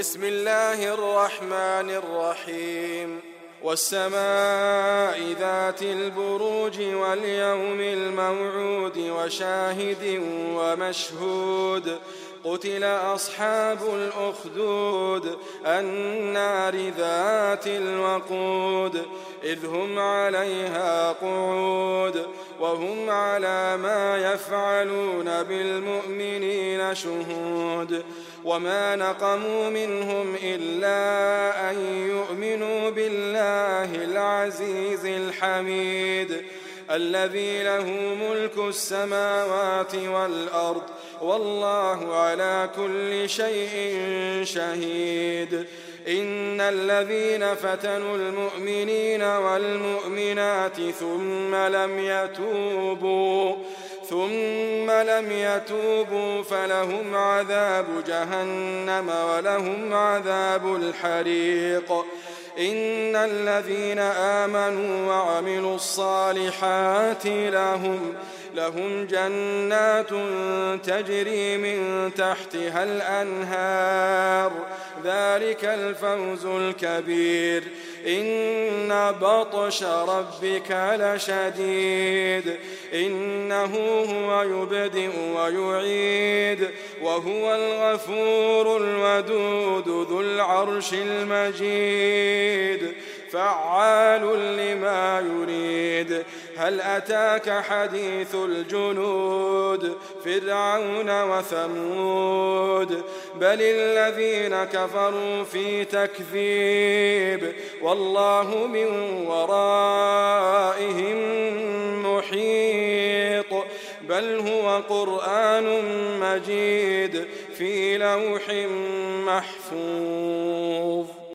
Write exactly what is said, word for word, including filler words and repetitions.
بسم الله الرحمن الرحيم والسماء ذات البروج واليوم الموعود وشاهد ومشهود قتل أصحاب الأخدود النار ذات الوقود إذ هم عليها قعود وهم على ما يفعلون بالمؤمنين شهود وما نقموا منهم إلا أن يؤمنوا بالله العزيز الحميد الذي له ملك السماوات والأرض والله على كل شيء شهيد إن الذين فتنوا المؤمنين والمؤمنات ثم لم يتوبوا ثم لم يتوبوا فلهم عذاب جهنم ولهم عذاب الحريق إن الذين آمنوا وعملوا الصالحات لهم لهم جنات تجري من تحتها الأنهار ذلك الفوز الكبير إن بطش ربك لشديد إنه هو يبدئ ويعيد وهو الغفور الودود ذو العرش المجيد فعال لما يريد هل أتاك حديث الجنود فرعون وثمود بل الذين كفروا في تكذيب والله من ورائهم محيط بل هو قرآن مجيد في لوح محفوظ.